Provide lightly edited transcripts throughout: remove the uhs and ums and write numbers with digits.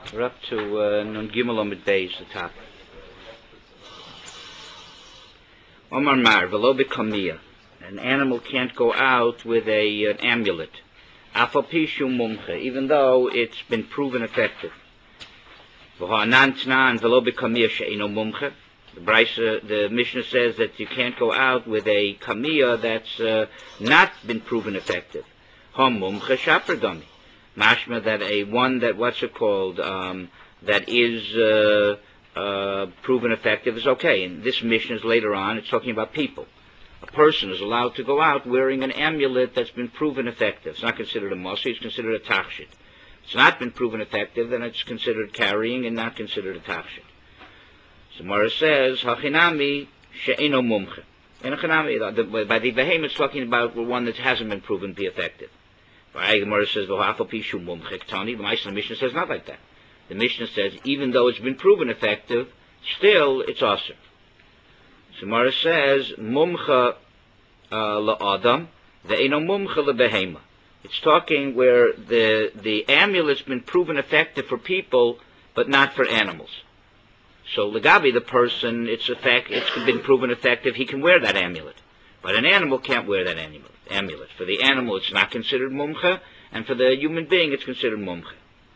We're up to Nun Gimel Amid Beis, the top. Omar Mar, Velo B'Kamiyah. An animal can't go out with an amulet. Afapishu Mumche, even though it's been proven effective. V'ha'anan Tnan Velo B'Kamiyah She'ino Mumche. The Mishnah says that you can't go out with a kamiyah that's not been proven effective. Hom Mumche Shaper Dami. Mashma that a one that that is proven effective is okay. And this mission is later on. It's talking about people. A person is allowed to go out wearing an amulet that's been proven effective. It's not considered a mosi. It's considered a tachshit. It's not been proven effective, then it's considered carrying and not considered a tachshit. So Mara says hachinami she'eno mumche. And by the behem, it's talking about one that hasn't been proven to be effective. Right? The Gemara says, the Mishnah says not like that. The Mishnah says, even though it's been proven effective, still it's awesome. So Gemara says, mumcha la'adam, ve'eno mumcha le'behema. It's talking where the amulet's been proven effective for people, but not for animals. So legabi, the person, it's been proven effective, he can wear that amulet. But an animal can't wear that amulet. For the animal, it's not considered mumcha, and for the human being, it's considered mumcha.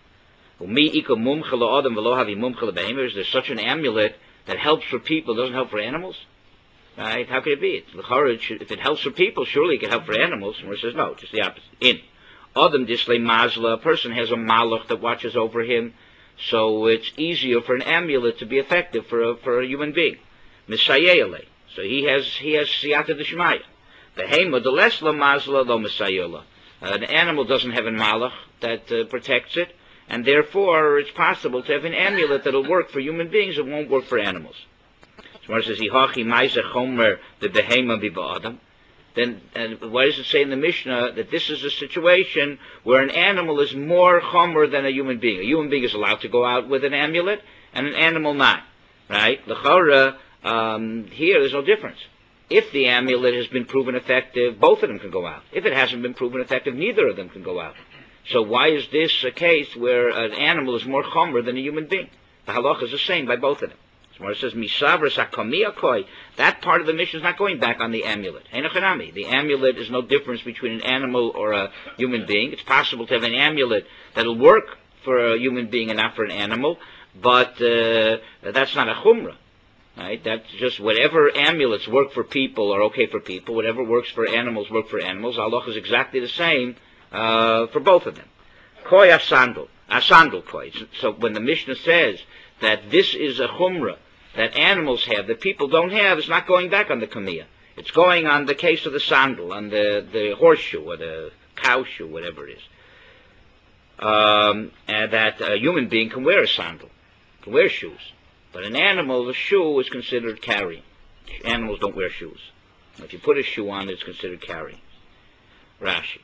Is there such an amulet that helps for people, doesn't help for animals? Right? How could it be? If it helps for people, surely it can help for animals. And says no, just the opposite. In Adam Disley Mazla, a person has a malach that watches over him, so it's easier for an amulet to be effective for a human being. Misayele. So he has siyata d'shmaya. Behema delesla mazla lo misayela. An animal doesn't have a malach that protects it, and therefore it's possible to have an amulet that'll work for human beings. It won't work for animals. So it says hihachi ma'isa chomer the behema b'ba'adam. Then why does it say in the Mishnah that this is a situation where an animal is more chomer than a human being? A human being is allowed to go out with an amulet, and an animal not. Right? L'chora. Here, there's no difference. If the amulet has been proven effective, both of them can go out. If it hasn't been proven effective, neither of them can go out. So why is this a case where an animal is more chomer than a human being? The halacha is the same by both of them. So it says, Misavras akamiyah koi. That part of the mission is not going back on the amulet. The amulet is no difference between an animal or a human being. It's possible to have an amulet that'll work for a human being and not for an animal, but that's not a chumrah. Right? That's just whatever amulets work for people are okay for people. Whatever works for animals work for animals. Allah is exactly the same for both of them. Koi asandal koi. So when the Mishnah says that this is a chumrah that animals have that people don't have, it's not going back on the kamiyah. It's going on the case of the sandal, on the horseshoe or the cow shoe, whatever it is. And that a human being can wear a sandal, can wear shoes. But an animal, the shoe is considered carrying. Animals don't wear shoes. If you put a shoe on, it's considered carrying. Rashi.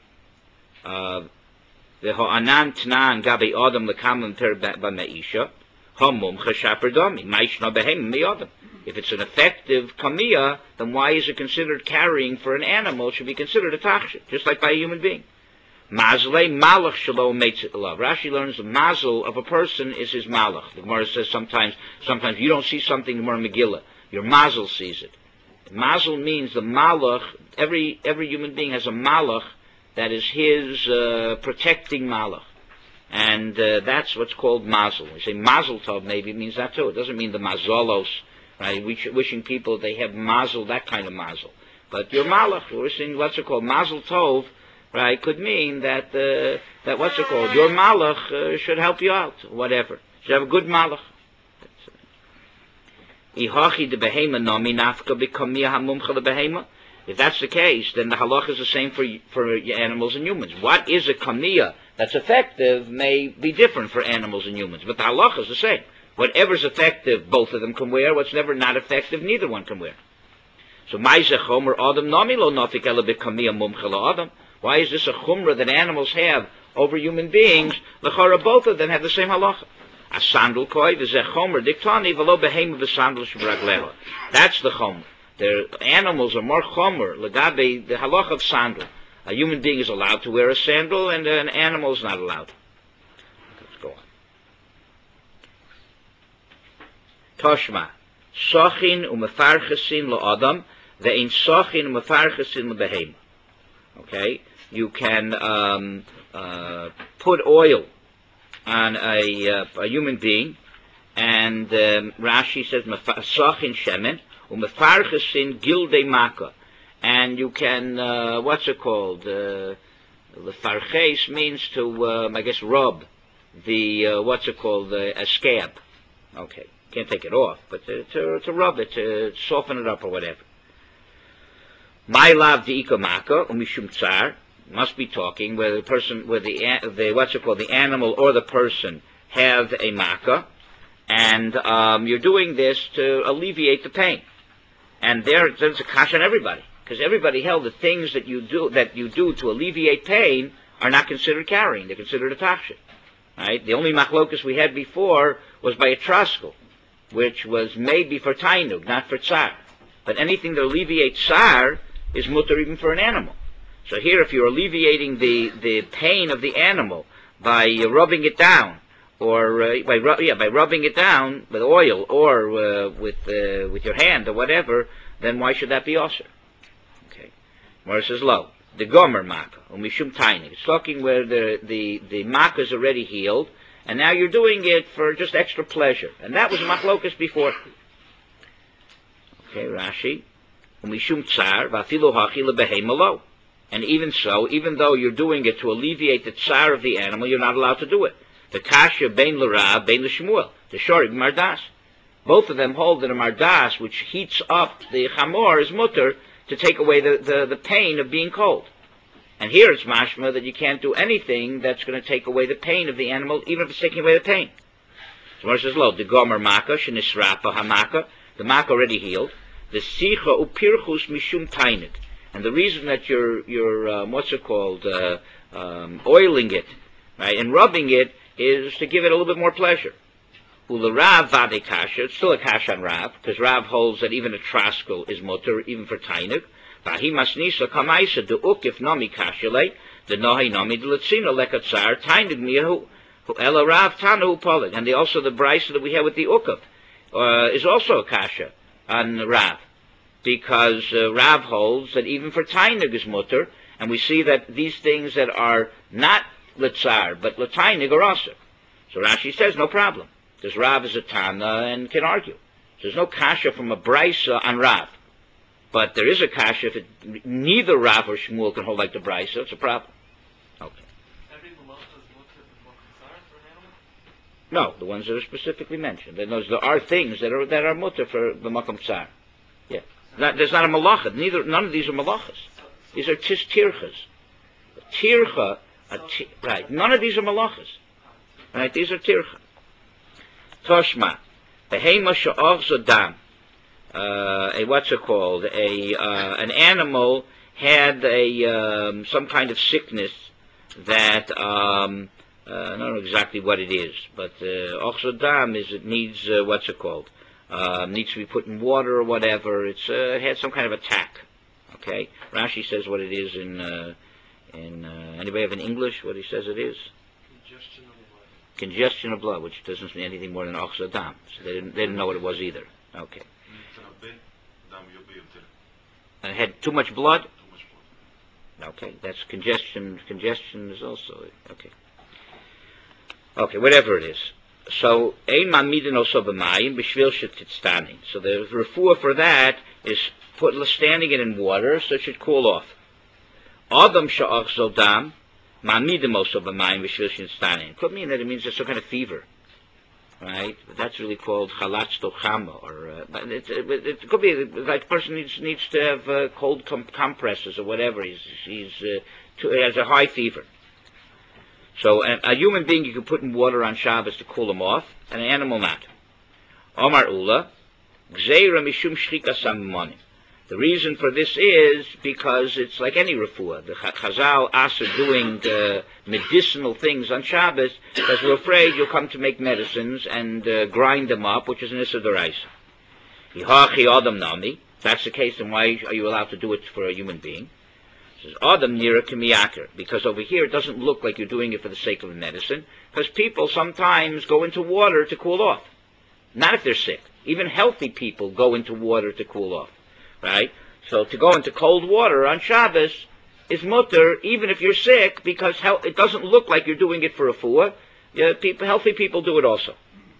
The ho'anan tnan gabi adam lekamim per b'meisha hamum chashaper domi ma'ishna behem miyadam. If it's an effective kamiyah, then why is it considered carrying for an animal? It should be considered a tachshit, just like by a human being. Mazle malach shalom meitzit love. Rashi learns the mazel of a person is his malach. The Gemara says sometimes you don't see something in Gemara Megillah. Your mazel sees it. Mazel means the malach. Every human being has a malach that is his protecting malach, and that's what's called mazel. We say mazel tov, maybe it means that too. It doesn't mean the mazolos, right? Wishing people they have mazel, that kind of mazel. But your malach, we're saying what's it called mazel tov. Right, could mean that what's it called? Your malach should help you out, whatever. Should have a good malach. If that's the case, then the halach is the same for animals and humans. What is a kamiyah that's effective may be different for animals and humans, but the halach is the same. Whatever's effective, both of them can wear. What's never not effective, neither one can wear. So ma'isechom or adam nami lo nafik ela bekamiyah mumcha adam. Why is this a chumrah that animals have over human beings? L'chara, both of them have the same halacha. A sandal koi, v'zeh chomer diktani, v'lo behema v'sandal shebragleha. That's the chomer. The animals are more chomer, l'gabe, the halacha of sandal. A human being is allowed to wear a sandal, and an animal is not allowed. Let's go on. Toshma. Sochin umefarchesin lo-adam, ve'in sochin umefarchesin lo-behema. Okay? You can put oil on a human being, and Rashi says, sochin shemen, umefarchesin gilde maka. And you can, what's it called? Lefarches means to, I guess, rub the, what's it called, a scab. Okay, can't take it off, but to rub it, to soften it up or whatever. My lav the ikamaka, umishum tsar, must be talking where the person, where the what's it called, the animal or the person have a maka, and you're doing this to alleviate the pain. And there's a kash on everybody. Because everybody held the things that you do to alleviate pain are not considered carrying; they're considered a taksha. Right? The only machlokus we had before was by a traskel, which was maybe for tainug, not for tsar. But anything that alleviates tsar is mutter even for an animal. So here, if you're alleviating the pain of the animal by rubbing it down, or by rubbing it down with oil or with your hand or whatever, then why should that be osir? Where it says low, the gomer makkah, umishum tainig. It's talking where the makkah is already healed, and now you're doing it for just extra pleasure. And that was machlokas before. Okay, Rashi, umishum tsar, vafilu hachi lebehema lo. And even so, even though you're doing it to alleviate the tsar of the animal, you're not allowed to do it. The kasha bein l'rav, bein l'shmuel, the shorig mardas. Both of them hold that a mardas, which heats up the chamor, is mutter, to take away the pain of being cold. And here it's mashma that you can't do anything that's going to take away the pain of the animal, even if it's taking away the pain. So it says, lo, the gomer maka, shenisrapa hamaka, the maka already healed, the sicha upirchus mishum tainig. And the reason that you're what's it called, oiling it, right, and rubbing it, is to give it a little bit more pleasure. Ula Rav vade kasha, it's still a kasha on Rav, because Rav holds that even a traskel is mutter, even for tainug. Vahi masnisa kamaisa de ukif nami kashale, the nohi nami de letzina lekatzar, tainug miyahu, ela Rav tanu polit. And also the brisa that we have with the ukif is also a kasha on Rav, because Rav holds that even for tainug is mutter, and we see that these things that are not letzar, but letainug are also. So Rashi says, no problem. Because Rav is a Tana and can argue. So there's no kasha from a brisa on Rav. But there is a kasha if neither Rav or Shmuel can hold like the brisa. It's a problem. Okay. Every malacha is mutter for an animal? No, the ones that are specifically mentioned. There are things that are mutter for the makom tsar. Yeah. There's not a malacha. None of these are malachas. These are tirchas. Tircha, right. None of these are malachas. Right. These are tircha. Toshma, behema she'ochzo dam. What's it called? An animal had some kind of sickness that I don't know exactly what it is, but ochzo dam is it needs what's it called? Needs to be put in water or whatever. It had some kind of attack. Okay, Rashi says what it is in anybody have in English what he says it is? Congestion of blood, which doesn't mean anything more than ochza dam. So they didn't know what it was either. Okay. And it had too much blood? Okay, that's congestion. Congestion is also, okay. Okay, whatever it is. So, ein mamidin also b'mayim b'shvil shetitztani. So the refuah for that is standing it in water so it should cool off. Adam sha'achzol dam, mamidim also b'mayim b'shvil shetitztani. It could mean that it means there's some kind of fever. Right? That's really called chalatz tochama, or it could be like a person needs to have cold compresses or whatever. He has a high fever. So a human being you can put in water on Shabbos to cool him off, and an animal not. Omar Ula, gzeira mishum shchika samimonim. The reason for this is because it's like any refuah. The Chazal are doing medicinal things on Shabbos because we're afraid you'll come to make medicines and grind them up, which is an Issa D'Oraisa. Yihachi Adam Nami. That's the case, then why are you allowed to do it for a human being? It says Adam Nira Kimiyaker, because over here it doesn't look like you're doing it for the sake of medicine, because people sometimes go into water to cool off. not if they're sick. Even healthy people go into water to cool off, right? So to go into cold water on Shabbos is mutter, even if you're sick, because it doesn't look like you're doing it for refuah. Yeah, healthy people do it also.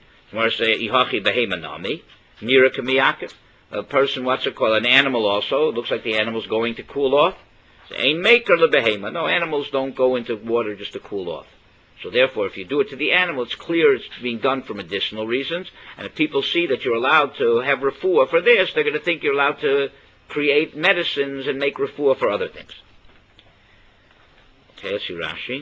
A person, an animal also, it looks like the animal's going to cool off. No, animals don't go into water just to cool off. So therefore, if you do it to the animal, it's clear it's being done for medicinal reasons. And if people see that you're allowed to have refuah for this, they're going to think you're allowed to create medicines and make refuah for other things. Okay, let's see Rashi.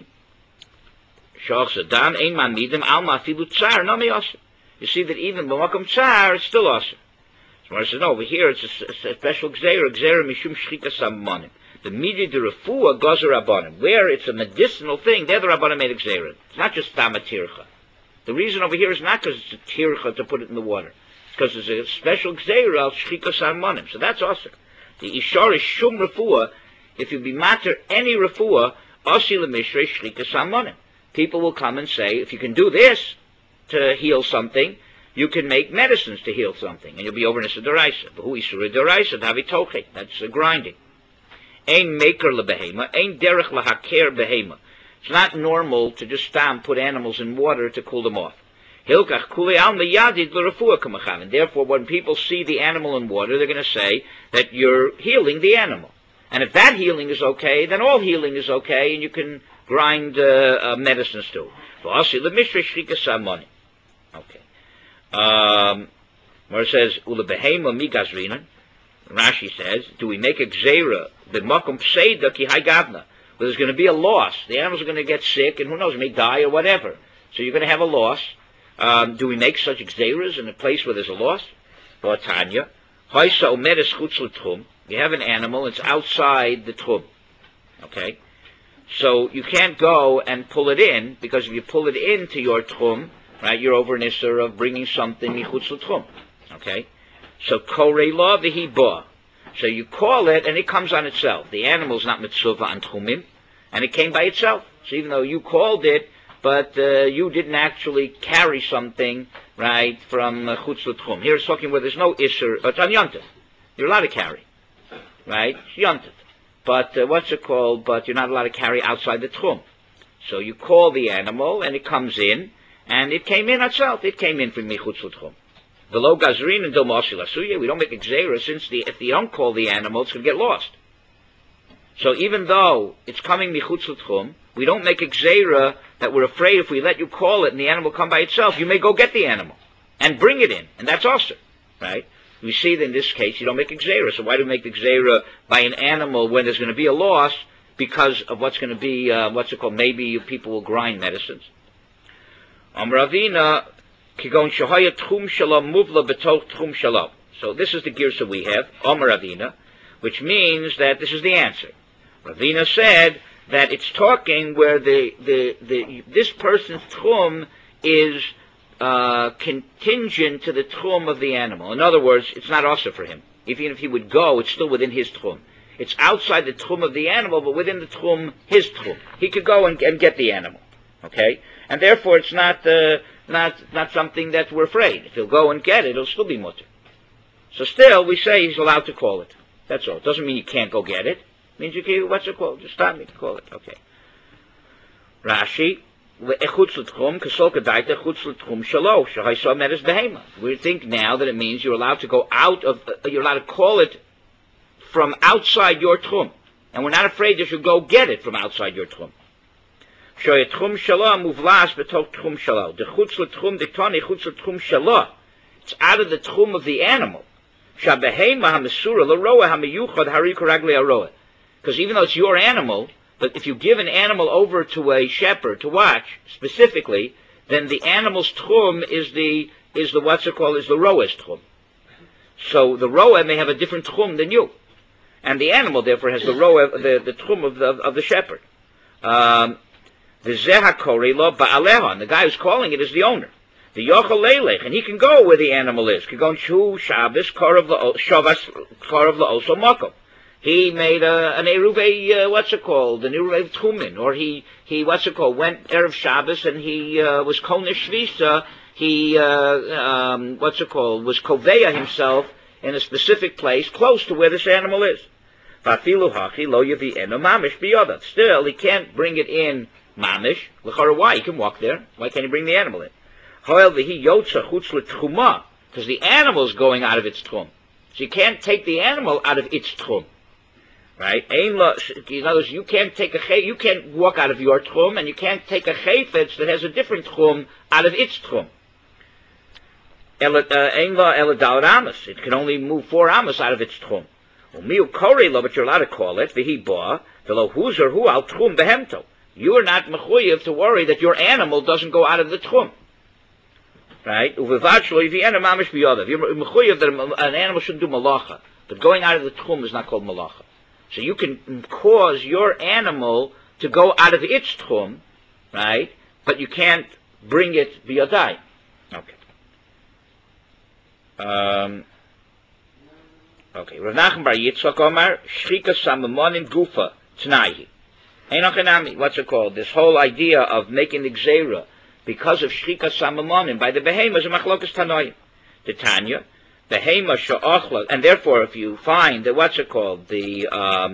You see that even b'makom tsar, it's still awesome. So says, no, over here it's a special gzeira mishum shchita samanim. The media de refuah gozer rabbanim. Where it's a medicinal thing, there the rabbanim made a gzeira. It's not just tamatircha. The reason over here is not because it's a tircha to put it in the water. It's because there's a special gzeira al shchita samanim. So that's awesome. The ishar is shum refuah. If you be matter any refuah, asi lemishrei shchita samanim. People will come and say, if you can do this to heal something, you can make medicines to heal something, and you'll be over Nisa D'Oraisa. But who Isura D'Oraisa? Davi Toche. That's grinding. Ein maker lebehema, ein derech lahaker behema. It's not normal to just put animals in water to cool them off. Hilkach kule al meyadid l'refuah kamachan. And therefore, when people see the animal in water, they're going to say that you're healing the animal. And if that healing is okay, then all healing is okay, and you can grind medicines too. Okay. Where it says ulebehema migazrinan, Rashi says, do we make a gzeira b'makom pseida ki haygavna? Well, there's going to be a loss. The animals are going to get sick, and who knows, may die or whatever. So you're going to have a loss. Do we make such gzeiras in a place where there's a loss? Tanya, hoisa omedes chutz l'tchum. You have an animal; it's outside the tchum. Okay. So you can't go and pull it in, because if you pull it into your tchum, right, you're over an issur of bringing something michutz l'tchum. Okay? So korei la v'hi ba. So you call it, and it comes on itself. The animal's not mitzvah on tchumim, and it came by itself. So even though you called it, but you didn't actually carry something, right, from chutz l'tchum. Here it's talking where there's no issur, but on yontif. You're allowed to carry, right? Yontif. But But you're not allowed to carry outside the tchum. So you call the animal, and it comes in, and it came in itself. It came in from michutz l'tchum. Below gazrin and domashi lasuya, we don't make a gzeira, since if you don't call the animal, it's going to get lost. So even though it's coming michutz l'tchum, we don't make a gzeira that we're afraid if we let you call it and the animal come by itself, you may go get the animal and bring it in, and that's awesome, right? We see that in this case you don't make a gzeira. So why do we make the gzeira by an animal when there's going to be a loss because of what's going to be, maybe people will grind medicines. Ravina, kigon shahaya tchum shalom muvla betoch tchum shalom. So this is the girsa we have, Ravina, which means that this is the answer. Ravina said that it's talking where this person's tchum is contingent to the tchum of the animal. In other words, it's not also for him. Even if he would go, it's still within his tchum. It's outside the tchum of the animal, but within the tchum, his tchum. He could go and get the animal. Okay? And therefore, it's not something that we're afraid. If he'll go and get it, it'll still be mutter. So still, we say he's allowed to call it. That's all. It doesn't mean you can't go get it. It means you can, just stop me to call it. Okay. Rashi, we think now that it means you're allowed to go you're allowed to call it from outside your tchum. And we're not afraid that you'll go get it from outside your tchum. It's out of the tchum of the animal. Because even though it's your animal, but if you give an animal over to a shepherd to watch specifically, then the animal's tchum is the roa's tchum. So the roa may have a different tchum than you, and the animal therefore has the tchum of the shepherd. The guy who's calling it is the owner. The yochel leilech, and he can go where the animal is. He He made an Eruve, what's it called, an Eruve Tchumen, or he what's it called, went Erev Shabbos and he was Kol Neshvisa, he, what's it called, was Koveya himself in a specific place close to where this animal is. Still, he can't bring it in mamish. Why? He can walk there. Why can't he bring the animal in? Because the animal is going out of its tchum. So you can't take the animal out of its tchum. Right? In other words, you can't walk out of your tchum, and you can't take a chayfetz that has a different tchum out of its tchum. It can only move 4 amas out of its tchum. But you're allowed to call it v'hiba v'lo huzer hu al tchum behemto. You are not mechuyev to worry that your animal doesn't go out of the tchum. Right? You're mechuyev that an animal shouldn't do malacha, but going out of the tchum is not called malacha. So you can cause your animal to go out of its tchum, right? But you can't bring it biyadai. Okay. Okay. Rav Nachman bar Yitzchak Omar, Shrika Samamonim Gufa Tnaihi. Einochenami, what's it called? This whole idea of making the gzeira because of Shrika Samamonim by the behemoths of Machlokas Tanoim. The Tanya, Behema Sha'achla, and therefore if you find that, what's it called? The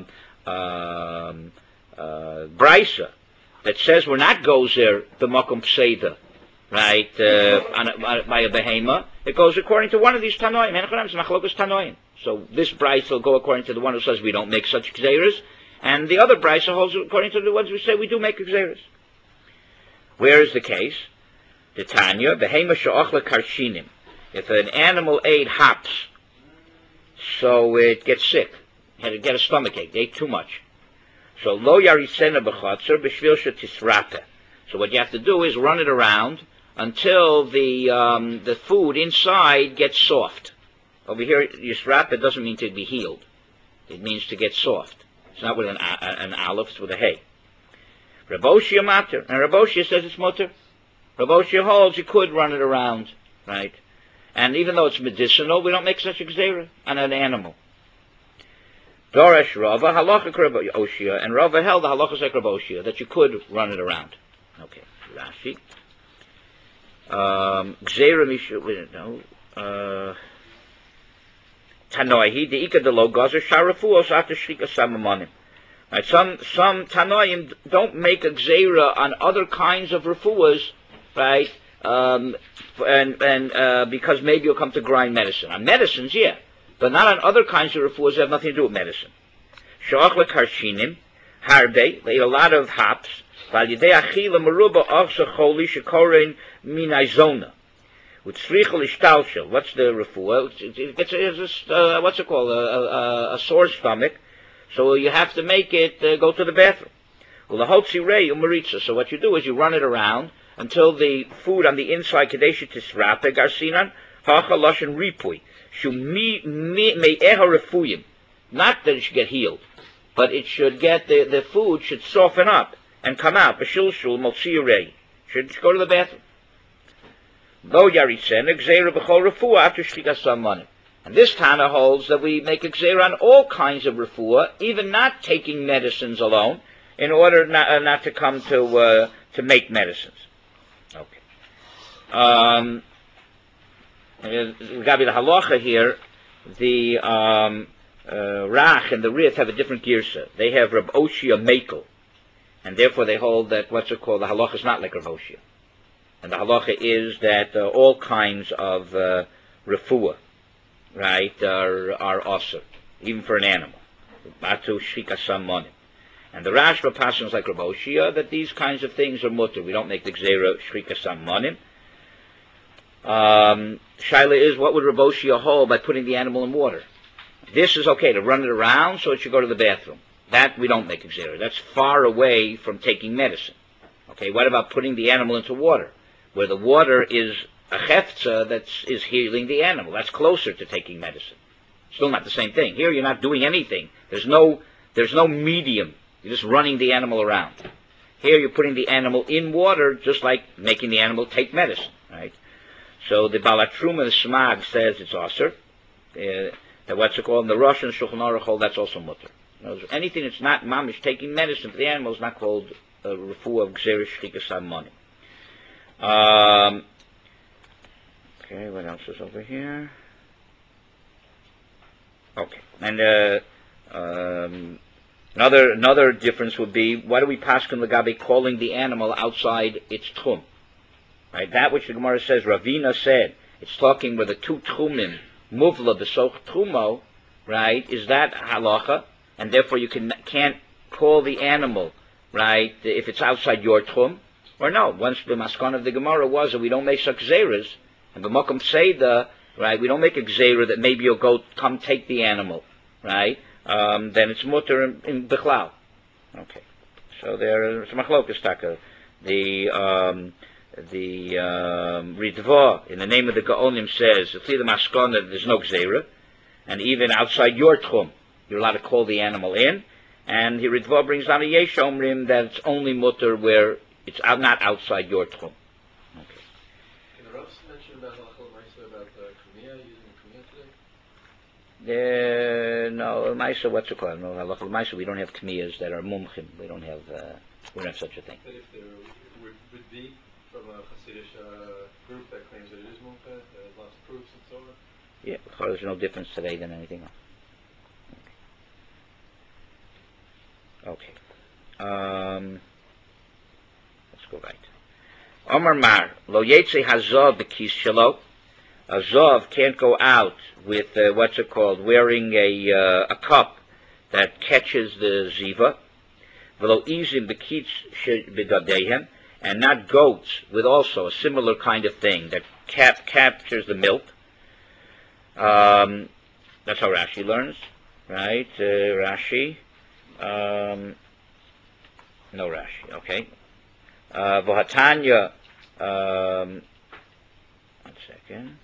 Brisa that says we're not gozer the Makom Pseida, right, by a behema, it goes according to one of these Tanoim. So this Brisa will go according to the one who says we don't make such gzeiras, and the other Brisa holds according to the ones who say we do make gzeiras. Where is the case? The Tanya, behema she'achla karshinim. If an animal ate hops, so it gets sick, had to get a stomachache, they ate too much. So lo yarisena b'chatzer b'shvil shetisrape. So what you have to do is run it around until the food inside gets soft. Over here, yisrape doesn't mean to be healed. It means to get soft. It's not with an aleph, it's with a hay. Rav Oshia mater, and Rav Oshia says it's mutter. Rav Oshia holds you could run it around, right? And even though it's medicinal, we don't make such a gzeira on an animal. Doresh Rava halacha Rav Oshia, and Rava held the halacha like Rav Oshia that you could run it around. Okay, Rashi. Gzeira mishu, we don't know. Tanoihi deika delo gazer sharafuos after shrika samamonim. Right, some Tanoim don't make a gzeira on other kinds of refuas, right? Because maybe you'll come to grind medicine. On medicines, yeah, but not on other kinds of refuas that have nothing to do with medicine. Sha'achla karshinim, harbe, they eat a lot of hops. V'al-yidei achila meruba achsa choli shekorein minaizona. Utzrichel ishtalshel. What's the refuah? It's what's it called? A sore stomach. So you have to make it go to the bathroom. So what you do is you run it around until the food on the inside kadesha tisrape garsinan hacha lashon ripui shu me'eha refuyim. Not that it should get healed, but it should get the food should soften up and come out. B'shilshul motziyurei should go to the bathroom. Lo yarisen gzeira b'chol refuah after shchikas samanim. And this Tana holds that we make a gzeira on all kinds of refuah, even not taking medicines alone, in order not to come to make medicines. Okay. Regarding the halacha here, the Rach and the Rif have a different girsa. They have Rab Oshia Mekel, and therefore they hold that what's it called, the halacha is not like Rab Oshia. And the halacha is that all kinds of refuah, right, are asur, even for an animal. Batu shika samanim. And the Rashba passions like Rab Oshia that these kinds of things are mutter. We don't make the gzeira shrika samanim. Shaila is, what would Rab Oshia hold by putting the animal in water? This is okay to run it around so it should go to the bathroom. That we don't make a gzeira. That's far away from taking medicine. Okay, what about putting the animal into water, where the water is a cheftza that is healing the animal? That's closer to taking medicine. Still not the same thing. Here you're not doing anything. There's no medium. You're just running the animal around. Here you're putting the animal in water, just like making the animal take medicine, right? So the Balatruma, the Smag, says it's asur. That what's it called in the Russian Shulchan Aruch hold that's also mutter. Anything that's not mamish taking medicine for the animal is not called refuah of gzeres shchikas hamoni. Okay, what else is over here? Okay, and another difference would be, why do we paskin legabe calling the animal outside its tchum? Right, that which the Gemara says, Ravina said, it's talking with the two tchumim, muvla besoch tchumo, right? Is that halacha, and therefore you can't call the animal, right, if it's outside your tchum, or no? Once the maskan of the Gemara was that we don't make such gzeras, and b'makom seda, right, we don't make a gzera that maybe you'll come take the animal, right? Then it's mutter in bichlal. Okay, so there's machlokas taka. The Ritva in the name of the Gaonim says the maskana there's no gzera, and even outside your tchum you're allowed to call the animal in. And the Ritva brings down a yesh omrim that it's only mutter where it's not outside your tchum. Okay. Can the Rav mention about halachah l'maisa about kamiya, using the kamiya today? No, Maisa, what's it called? No, halachah l'maisa, we don't have kamiyas that are mumchim. We don't have such a thing. But if there would be from a Hasidic group that claims that it is mumcha, that has lots of proofs and so on? Yeah, there's no difference today than anything else. Okay. Let's go right. Omar Mar, lo yetze hazav b'kis shelo. A zav can't go out with, what's it called, wearing a cup that catches the ziva. V'lo izim b'kis b'dadehem. And not goats with also a similar kind of thing that captures the milk. That's how Rashi learns, right? Rashi. No Rashi, okay. V'hatanya, one second.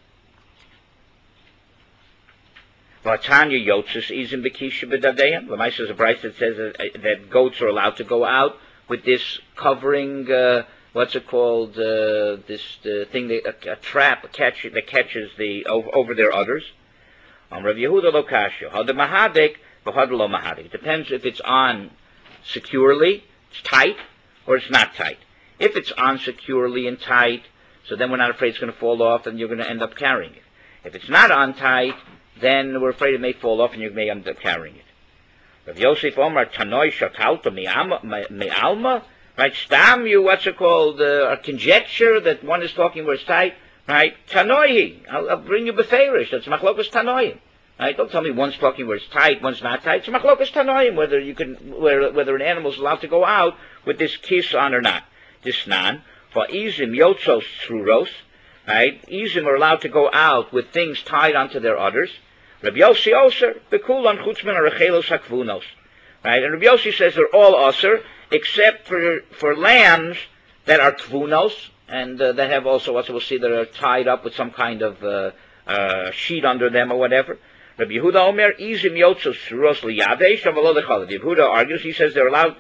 V'hatanya yotzes izim b'kisha b'dadeim. L'maisa is a bright that says that goats are allowed to go out with this covering, what's it called, this thing, a trap, that catches the over their udders. Rav Yehuda lo kasha. Had mahadek, v'had lo mahadek. It depends if it's on securely, it's tight, or it's not tight. If it's on securely and tight, so then we're not afraid it's going to fall off and you're going to end up carrying it. If it's not on tight, then we're afraid it may fall off and you may end up carrying it. Rav Yosef Omar Tanoi Shakalta Me'alma, right? Stam, you what's it called? A conjecture that one is talking where it's tight, right? Tanoi, I'll bring you beferish. That's machlokas Tanoim, right? Don't tell me one's talking where it's tight, one's not tight. It's machlokas Tanoim whether you can, whether an animal is allowed to go out with this kiss on or not. This nan for izim yotzos truros, right? Izim are allowed to go out with things tied onto their udders. Rabbi Yossi Oser, Bekulan Chutzman Arechelos Hakvunos. Right? And Rabbi Yossi says they're all Oser, except for lambs that are Kvunos, and that have also, as we'll see, that are tied up with some kind of sheet under them or whatever. Rabbi Yehuda Omer, Izim Yotzos Suros Liyadesh, Avalodechalav. Yehuda argues, he says they're allowed,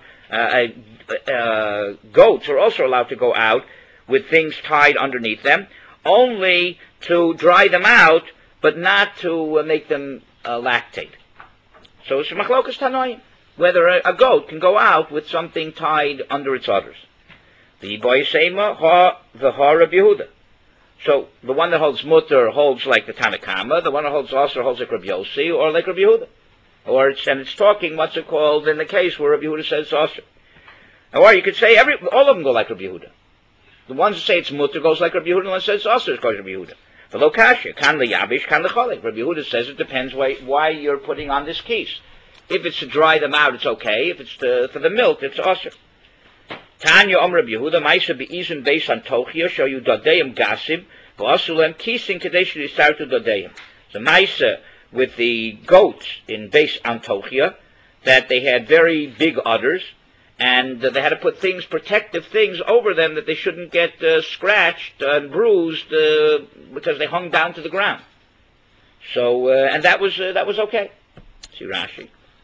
goats are also allowed to go out with things tied underneath them, only to dry them out, but not to make them lactate. So it's machlokas tanoim, whether a goat can go out with something tied under its udders. The boyasema ha v'ha Rabbi Yehuda. So the one that holds mutter holds like the Tanakama, the one that holds also holds like Rabbi Yossi or like Rabbi Yehuda. It's talking, what's it called, in the case where Rabbi Yehuda says also. Or you could say all of them go like Rabbi Yehuda. The ones that say it's mutter goes like Rabbi Yehuda, and the one that says also goes like Rabbi Yehuda. The lokasha, kan leyavish, kan lecholek. Rabbi Yehuda says it depends why you're putting on this case. If it's to dry them out, it's okay. If it's for the milk, it's also. Tanya Rabbi Yehuda, Maisa be'izim based on tochia, show you dadeim gasim, v'asulem kising kadesh yisartu dadeim. So Maisa with the goats in base on tochia, that they had very big udders, and they had to put protective things over them that they shouldn't get scratched and bruised because they hung down to the ground. So, and that was okay. See Rashi.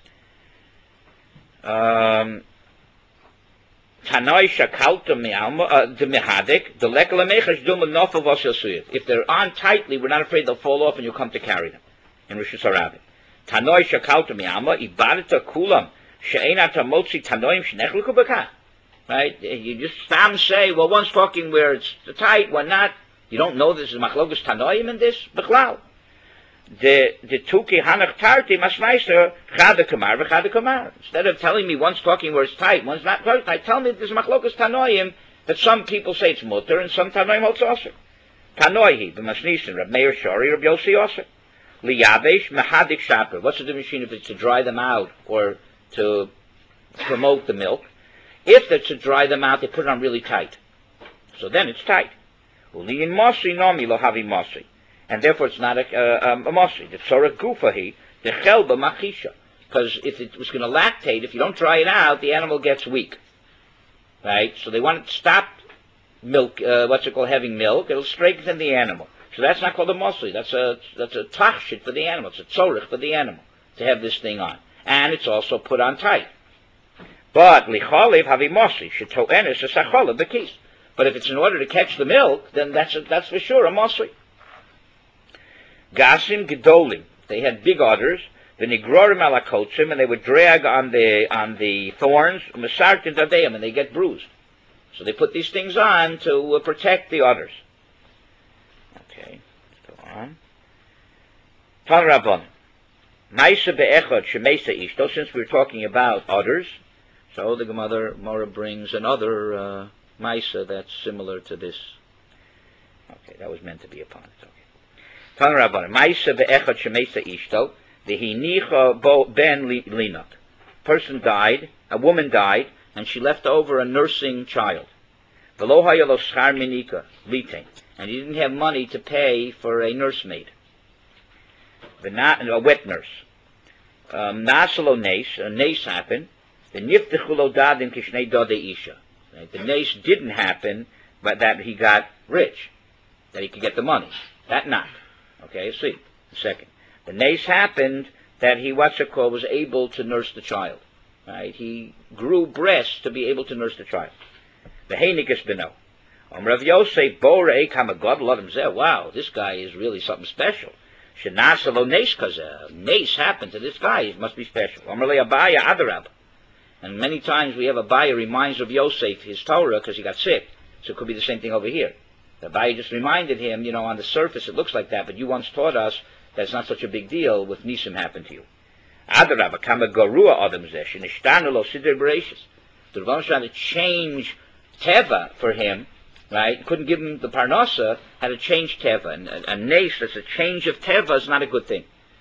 Tanoi shakalta mehadek the lekalamechash duma nofav. If they're on tightly, we're not afraid they'll fall off and you'll come to carry them. in Rosh Hashanah. Tanoi shakalta miyama ibadata kulam she'enat motzi tanoim shnechluku b'kach. Right? You just say, well, one's talking where it's tight, one not. You don't know this is machlokas tanoim in this b'chlal. The tuki hanach tarti masmeister chada kamar v'chada kamar. Instead of telling me one's talking where it's tight, one's not tight, tell me there's machlokas tanoim that some people say it's mutter and some tanoim holds also. Tanoihi b'masnisen Reb Meir Shari Reb Yossi also. Liyavesh mehadik shaper. What's the difference if it's to dry them out or to promote the milk? If it's to dry them out, they put it on really tight. So then it's tight. Uliyin mosri nomi lo havi mosri. And therefore it's not a mosri. The tzorach gufahi, the chelba machisha. Because if it was going to lactate, if you don't dry it out, the animal gets weak. Right? So they want to stop milk, having milk. It'll strengthen the animal. So that's not called a mosri. That's a tachshit for the animal. It's a tzorach for the animal to have this thing on. And it's also put on tight. But licholiv havi mosri shetoenes a sacholav bekis. But if it's in order to catch the milk, then that's for sure a mosri. Gasim gedolim. They had big udders. The nigrorim alakotzim, and they would drag on the thorns. Mesartin dadeim, and they get bruised. So they put these things on to protect the udders. Okay, let's go on. Tan Rabban. Maisa be'echad shemesa ishto. Since we're talking about udders, so the Gemara brings another Maisa that's similar to this. Okay, that was meant to be upon it. Okay. Tan Rabban. Maisa be'echad shemesa ishto. The hinicha ben linot. Person died, a woman died, and she left over a nursing child. V'lo haya lo schar minika litain. And he didn't have money to pay for a nursemaid, a wet nurse. Nasalo nace, a nace happened. The niftechulo dadim kishnei dode isha. The nace didn't happen, but that he got rich, that he could get the money. That not. Okay, see. The second. The nace happened that he, was able to nurse the child. Right? He grew breasts to be able to nurse the child. The heinikus beno. Rav Yosef borei kamagod l'adam zeh. Wow, this guy is really something special. Shenasa lo nace kazeh. Nace happened to this guy. He must be special. Amrlei Abaya adarab. And many times we have Abaya reminds of Yosef his Torah because he got sick. So it could be the same thing over here. The Abaya just reminded him, on the surface it looks like that, but you once taught us that's not such a big deal with Nisim happened to you. Adarab kamagorua adam zeh. Shenishtanu lo sidrei bereishis. The Rebbe tried to change Teva for him. Right? Couldn't give him the parnasa, had to change Teva. And a nace that's a change of Teva is not a good thing.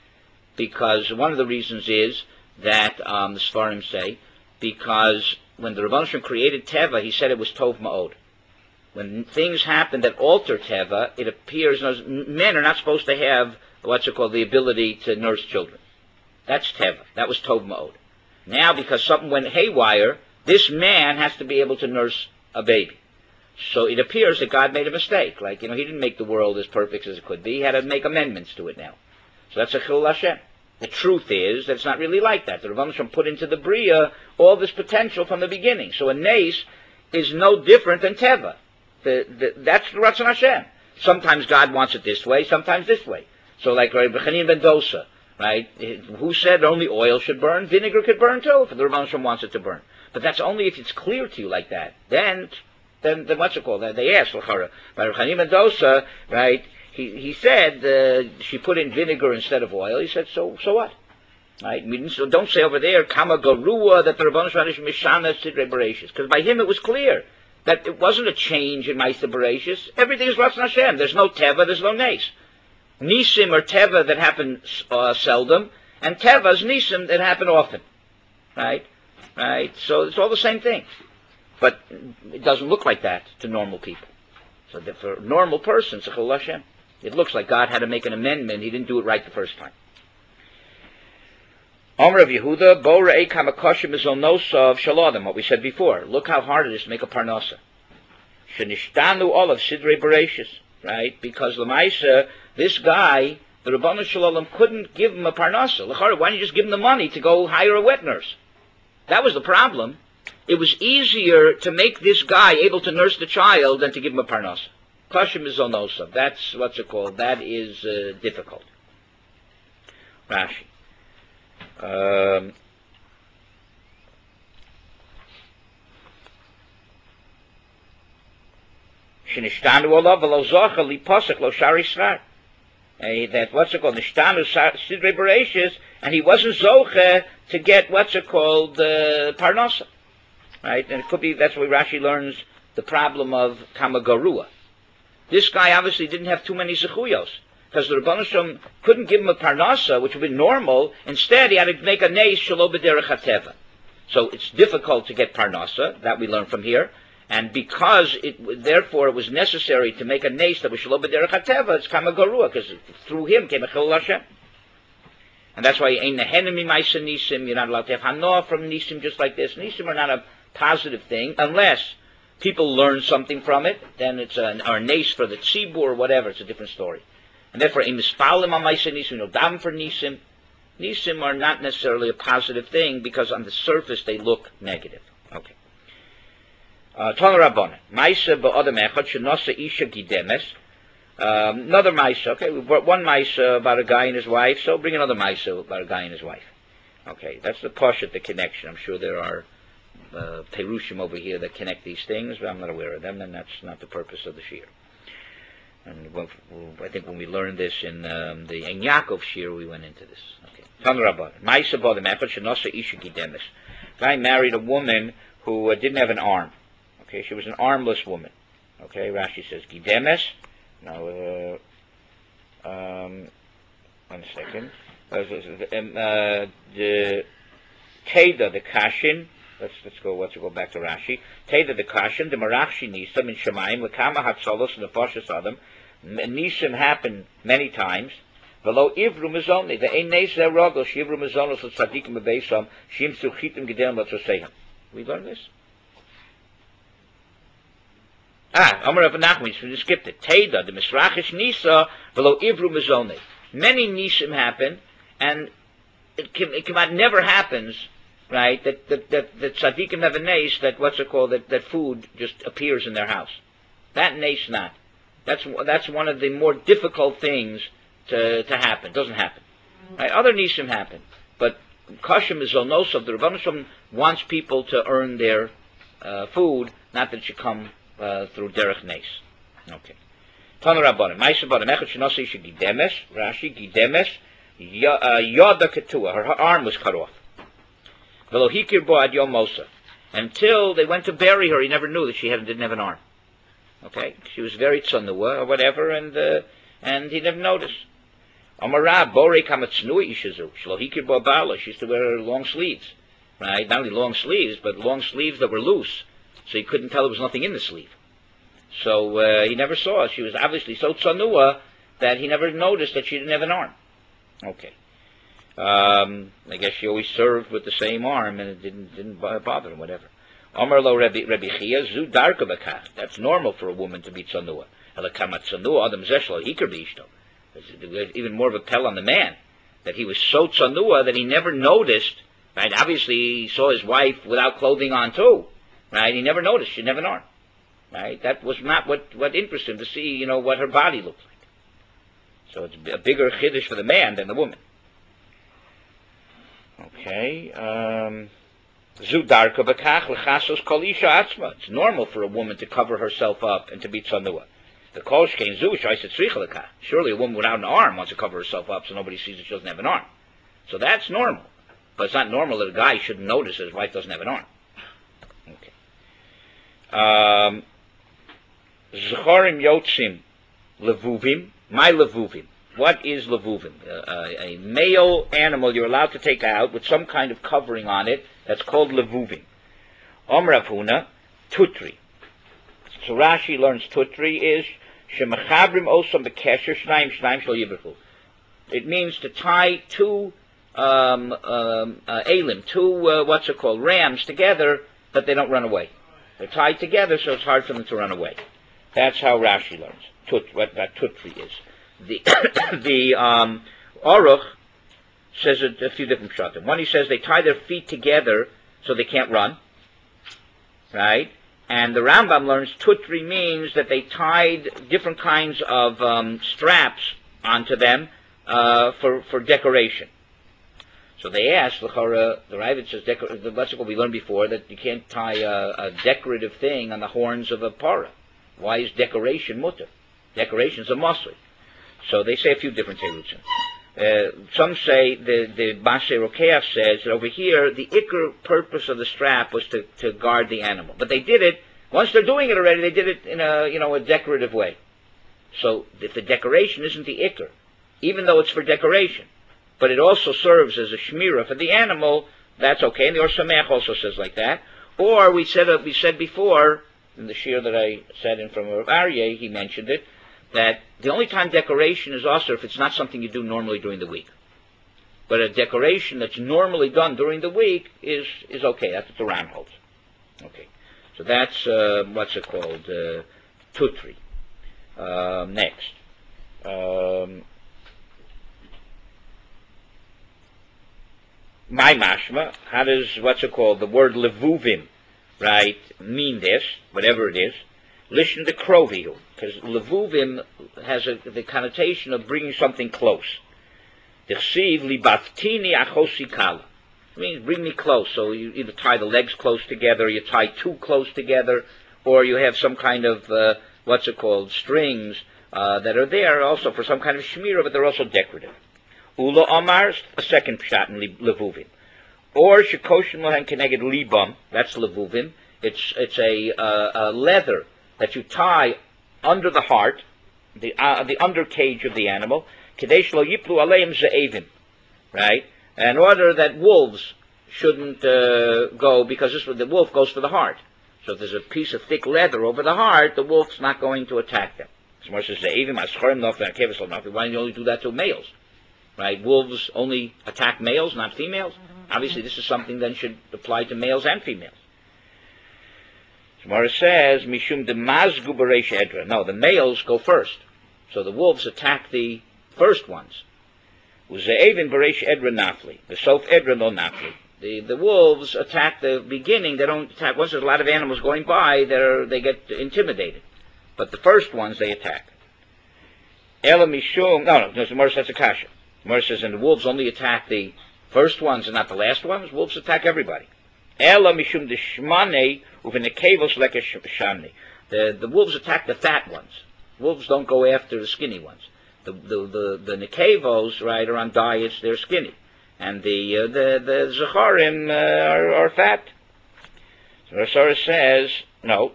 Because one of the reasons is that, the Sfarim say, because when the Rebbe Shem created Teva, he said it was Tov Ma'od. When things happen that alter Teva, it appears, men are not supposed to have, the ability to nurse children. That's Teva. That was Tov Ma'od. Now, because something went haywire, this man has to be able to nurse a baby. So it appears that God made a mistake. Like, he didn't make the world as perfect as it could be. He had to make amendments to it now. So that's a Chilul Hashem. The truth is that it's not really like that. The Rebbe Shem put into the Bria all this potential from the beginning. So a nace is no different than Teva. That's the Ratzon Hashem. Sometimes God wants it this way, sometimes this way. So like Rabbi Chanina ben Dosa, right? Who said only oil should burn? Vinegar could burn too, if the Rebbe Shem wants it to burn. But that's only if it's clear to you like that. Then what's it called? They asked L'chara. By Rabbi Chanina ben Dosa, right? He said she put in vinegar instead of oil. He said, so what? Right? So don't say over there, Kama Garua, that the Rabban Shalom is Mishana Sidrei Bereshis. Because by him it was clear that it wasn't a change in Ma'aseh Bereshis. Everything is Ratzon Hashem. There's no Teva, there's no Nes. Nisim are Teva that happen seldom, and Teva's Nisim that happen often. Right? So it's all the same thing. But it doesn't look like that to normal people. So that for a normal person, it's a Chilul Hashem. It looks like God had to make an amendment. He didn't do it right the first time. Omer of Yehuda, Bo Re'ei Kamakoshim Mizol Nosav Shaladim, what we said before. Look how hard it is to make a parnasa. Shenishtanu Olav Sidrei Bereshis, right? Because Lamaisa, this guy, the Rabbanu Shalom, couldn't give him a parnasa. L'chara, why don't you just give him the money to go hire a wet nurse? That was the problem. It was easier to make this guy able to nurse the child than to give him a parnasa. Koshim Mizol Nosav, that's what's it called. That is difficult. Rashi. Shinishhtanu olav v'lo zocha li posek lo shari srar. That what's it called? Nishtanu sidrei bereshis, and he wasn't zoche to get what's it called parnasa, right? And it could be that's why Rashi learns the problem of Kamagarua. This guy obviously didn't have too many zechuyos because the Rebbeinu Shalom couldn't give him a parnasa, which would be normal. Instead, he had to make a neis shelo b'derech hateva. So it's difficult to get parnasa. That we learn from here. And because therefore it was necessary to make a neis that was shelo b'derech hateva, it's Kamagarua, because through him came a chilul Hashem. And that's why ein nehenim ma'aseh nisim. You're not allowed to have hanoah from nisim just like this. Nisim are not a positive thing unless people learn something from it. Then it's or neis for the tzibur or whatever. It's a different story. And therefore, ein mispalim ma'aseh nisim. No dam for nisim. Nisim are not necessarily a positive thing because on the surface they look negative. Okay. Ton Rabbanan. Ma'aseh ba'adam echad shenosa isha gidemes. Another Maisa. Okay, we brought one Maisa about a guy and his wife, so bring another Maisa about a guy and his wife. Okay, that's the Pashat, the connection. I'm sure there are Perushim over here that connect these things, but I'm not aware of them, and that's not the purpose of the Shir. And I think when we learned this in the Ein Yaakov Shir, we went into this. Okay, Tan Rabbanan. Maisa b'adam echad shenosa isha gidemes. Guy married a woman who didn't have an arm. Okay, she was an armless woman. Okay, Rashi says gidemes. Now, one second. The Teda, the Kashin. Let's go back to Rashi. Teda, the Kashin. The Marachshi Nisam in Shemaim. L'kama Hatzalos and the Pashas Adam. Nisim happen many times. V'lo Ivru Mizoni. The Ein Neis Zerogel. Shivru Mizonos L'Tzadikim Bebeisam. Shim Suchitim Gideon L'Tzoseihem. We learn this? Amar Rav Nachman, we skipped it. Teda, the Misrachish Nisa, below Ivru Mizone. Many Nisim happen, and it never happens, right, that tzaddikim have a nes, that what's it called, that food just appears in their house. That nes not. That's one of the more difficult things to happen. It doesn't happen. Right? Other Nisim happen, but Kashim is Zonosov. The Rebbeinu Shalom wants people to earn their food, not that it should come through derech nes. Okay. Tana Rabbanan. Ma'aseh b'adam echad shenosa isha gidemes. Rashi gidemes yada ketua. Her arm was cut off. V'lo hikir bo ad yom mosa. Until they went to bury her, he never knew that she didn't have an arm. Okay, she was very tzanua or whatever, and he never noticed. Amara borei kamatznui ishazu. Shlo hikir bo bala. She used to wear long sleeves, right? Not only long sleeves, but long sleeves that were loose. So he couldn't tell there was nothing in the sleeve. So he never saw. She was obviously so tzanua that he never noticed that she didn't have an arm. Okay. I guess she always served with the same arm, and it didn't bother him, whatever. Amar lo Rabbi Chia, zu darka b'kach. That's normal for a woman to be tzanua. Elakama tzanua adam zeshlo hikar b'ishto. There's even more of a pell on the man, that he was so tzanua that he never noticed, right? Obviously he saw his wife without clothing on too. Right? He never noticed she didn't have an arm. Right? That was not what interested him, to see, what her body looked like. So it's a bigger chiddush for the man than the woman. Okay. Zudarka b'kach l'chasos kol isha atzma. It's normal for a woman to cover herself up and to be tzanua. The kol shkein zu sh'ayis tzricha l'kach. Surely a woman without an arm wants to cover herself up so nobody sees that she doesn't have an arm. So that's normal. But it's not normal that a guy shouldn't notice that his wife doesn't have an arm. Okay. Zchorim yotzim levuvim. My levuvim. What is levuvim? A male animal you're allowed to take out with some kind of covering on it. That's called levuvim. Rav Huna, tutri. So Rashi learns tutri is shemachabrim osam bekesher shnaim shel yibrchu. It means to tie two elim, two rams together, but they don't run away. They're tied together, so it's hard for them to run away. That's how Rashi learns what that tutri is. The Aruch says a few different pshatim. One, he says they tie their feet together so they can't run, right? And the Rambam learns tutri means that they tied different kinds of straps onto them for decoration. So they asked, the Ravid says, the Lexicon we learned before that you can't tie a decorative thing on the horns of a parah. Why is decoration mutter? Decoration is a musli. So they say a few different terutzim. Some say the Maseh Rokeach says that over here the ikr purpose of the strap was to guard the animal, but they did it once they're doing it already. They did it in a decorative way. So if the decoration isn't the ikr, even though it's for decoration, but it also serves as a shmirah for the animal, that's okay. And the Or Sameach also says like that. Or we said before in the shir that I said in from Rav Aryeh, he mentioned it, that the only time decoration is also if it's not something you do normally during the week. But a decoration that's normally done during the week is okay. That's what the Ran holds. Okay, so that's what's it called, tutri. Next, my mashma. How does what's it called, the word levuvim, right, mean this? Whatever it is. Listen to krovihu, because levuvim has the connotation of bringing something close. Dichsiv libaftini achosi kala. It means bring me close. So you either tie the legs close together, you tie too close together, or you have some kind of strings that are there also for some kind of shmirah, but they're also decorative. Ula Omar, a second pshat in levuvim. Or shekoshin lohen keneged libam, that's levuvim. It's a leather that you tie under the heart, the under cage of the animal, kadesh lo yiplu aleim ze'evim, right? In order that wolves shouldn't go, because the wolf goes for the heart. So if there's a piece of thick leather over the heart, the wolf's not going to attack them. Why do you only do that to males? Right? Wolves only attack males, not females. Obviously, this is something that should apply to males and females. Gemara says, Mishum de mazgu b'reish edra. No, the males go first. So the wolves attack the first ones. Uze'evin b'reish edra nafli. The sof edra no nafli. The wolves attack the beginning. They don't attack. Once there's a lot of animals going by, they get intimidated. But the first ones they attack. Ela mishum. No, Gemara says a kasha. Gemara says, and the wolves only attack the first ones and not the last ones. Wolves attack everybody. Ela mishum deshmane uvenekevos lekeshani. The wolves attack the fat ones. Wolves don't go after the skinny ones. The nekevos, right, are on diets. They're skinny, and the zacharim are fat. So Rasara says no.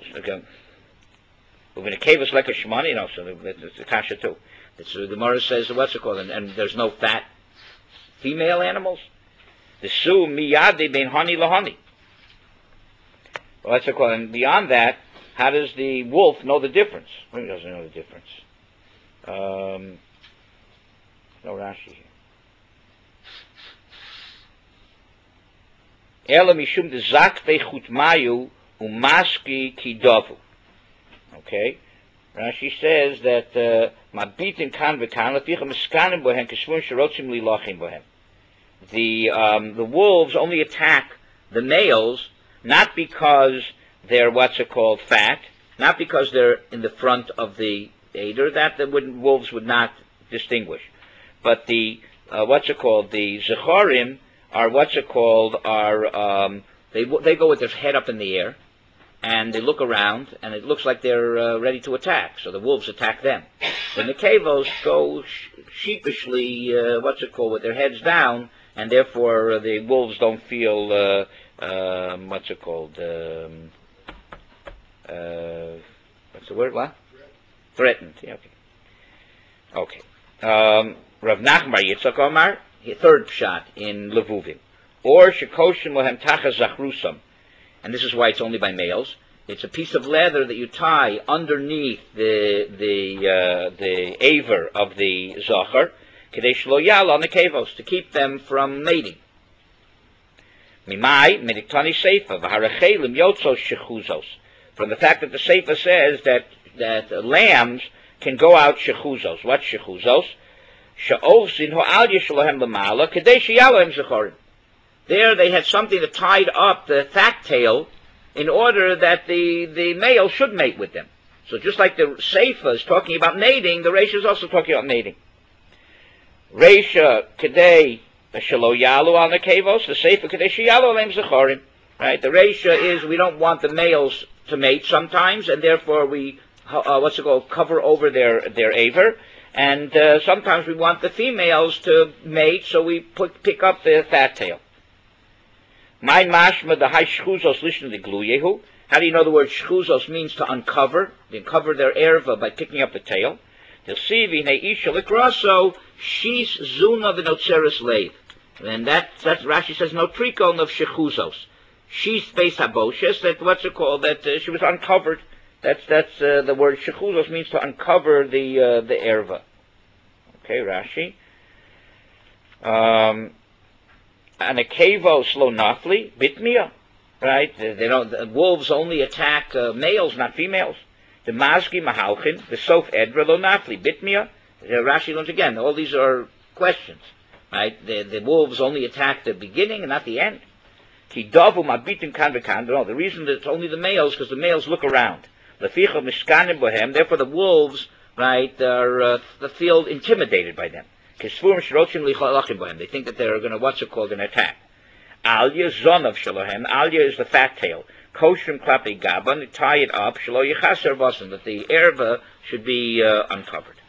Uvenekevos lekeshmani. No, so it's the kasha too. The Gemara says what's it called, and there's no fat female animals. The su miyade ben hani lahani. Well, that's a question. And beyond that, how does the wolf know the difference? He doesn't know the difference. No Rashi here. Ela mishum de zakte chutmayu umaski kidovu. Okay, Rashi says that mabitin kan v'kan leficha miskanim bohem kishvun sherotzim lilachim bohem. The wolves only attack the males not because they're fat, not because they're in the front of the eder, that the wolves would not distinguish. But the zecharim they go with their head up in the air, and they look around, and it looks like they're ready to attack. So the wolves attack them. The nekevos go sheepishly, with their heads down, and therefore the wolves don't feel threatened. Yeah, okay. Rav Nachman bar Yitzchak Omar, third pshat in levuvim, or shekoshim lohem tachas zachrusam, and this is why it's only by males. It's a piece of leather that you tie underneath the aver of the zachar, kadesh lo yal on the kevos, to keep them from mating. Mimai mediktani seifa v'harachelim yotzos shechuzos. From the fact that the seifa says that lambs can go out shechuzos. What shechuzos? She'ovsin ho'al yishlohem l'mala kadesh yalohem zechorim. There they had something that tied up the fat tail in order that the male should mate with them. So just like the seifa is talking about mating, the Reisha is also talking about mating. Reisha kadei The shelo yalu al nekevos, the sefer kadesh yalu aleim zechorim. Right? The ratio is we don't want the males to mate sometimes, and therefore we cover over their aver. And sometimes we want the females to mate, so we pick up the fat tail. My mashma the high shchuzos listen to the gluyehu. How do you know the word shchuzos means to uncover? They uncover their erva by picking up the tail. They'll see v'nei isha likraso shis zuna v'notzeres leiv. And that's Rashi says no trikon of shchuzos. She's face haboshes. That what's it called? That she was uncovered. That's the word shechuzos means to uncover the erva. Okay, Rashi. And a kevos lo nafli bitmia, right? The wolves only attack males, not females. The mazgi mahalchin, the sof edra lo nafli bitmia. Rashi learns again. All these are questions, right? The wolves only attack the beginning and not the end. Ki davu mabitin kan v'kan. No, the reason that it's only the males because the males look around. Leficha mishkanim bohem. Therefore, the wolves, right, are feel intimidated by them. Kisfurim shrochim lichalachim bohem. They think that they're going to going to attack. Alya zonav shalohem. Alya is the fat tail. Koshrim klapi gaban. Tie it up. Shalo yichaser vasan. That the erva should be uncovered.